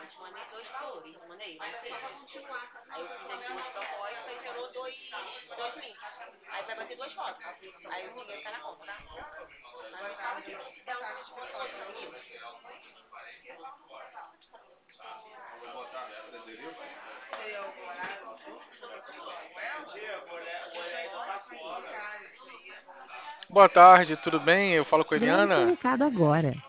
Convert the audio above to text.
te mandei dois valores, não mandei? Mas sim. Aí eu fiz as duas propostas e gerou dois links. Aí vai bater duas fotos. Aí o dinheiro cai na conta, tá? Mas não fala aqui. Se der um tipo de outro amigo. Boa tarde, tudo bem? Eu falo com a Grave seu Eliana. recado agora.